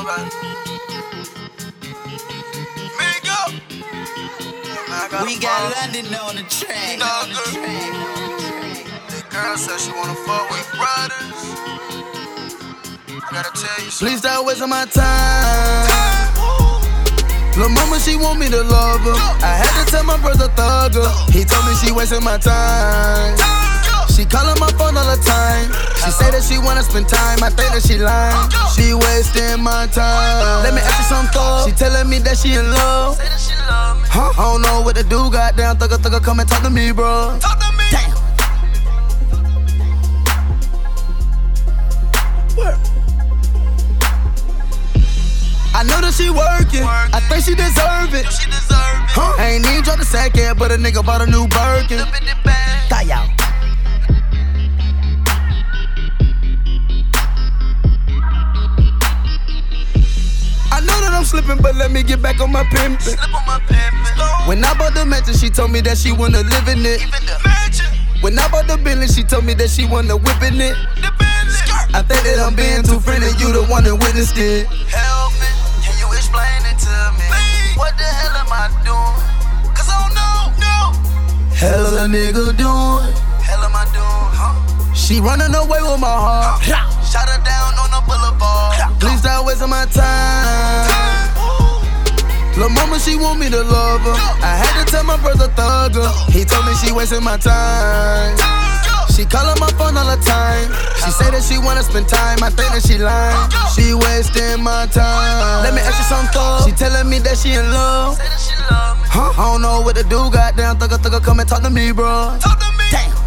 We got London on the track. The girl said she wanna fuck with brothers. I gotta tell you, please stop wasting my time. Lil' mama, she want me to love her. I had to tell my brother thugger. He told me she wasting my time. She callin' my phone all the time. She say that she wanna spend time. I think that she lying. She wasting my time. Let me ask you something. She telling me that she in love. Huh? I don't know what to do. Goddamn thugger, come and talk to me, bro. Talk to me. Damn. I know that she working. I think she deserve it. Huh? I ain't even dropped the sack yet, but a nigga bought a new Birkin. Die out. I know that I'm slipping, but let me get back on my pimpin'. When I bought the mansion, she told me that she wanna live in it. When I bought the Bentley, she told me that she wanna whip in it. I think that I'm being too friendly, you the one that witnessed it. Help me, can you explain it to me? What the hell am I doing? Cause I don't know. Hell a nigga doing? Hell am I doing, huh? She running away with my heart. Shot her down on the boulevard. Please stop wasting my time. Lil' mama, she want me to love her. I had to tell my brother thugger. He told me she wasting my time. She callin' my phone all the time. She say that she wanna spend time. I think that she lying. She wasting my time. Let me ask you something. She telling me that she in love. Say that she love me. Huh? I don't know what to do. Goddamn thugger, come and talk to me, bro. Talk to me. Damn.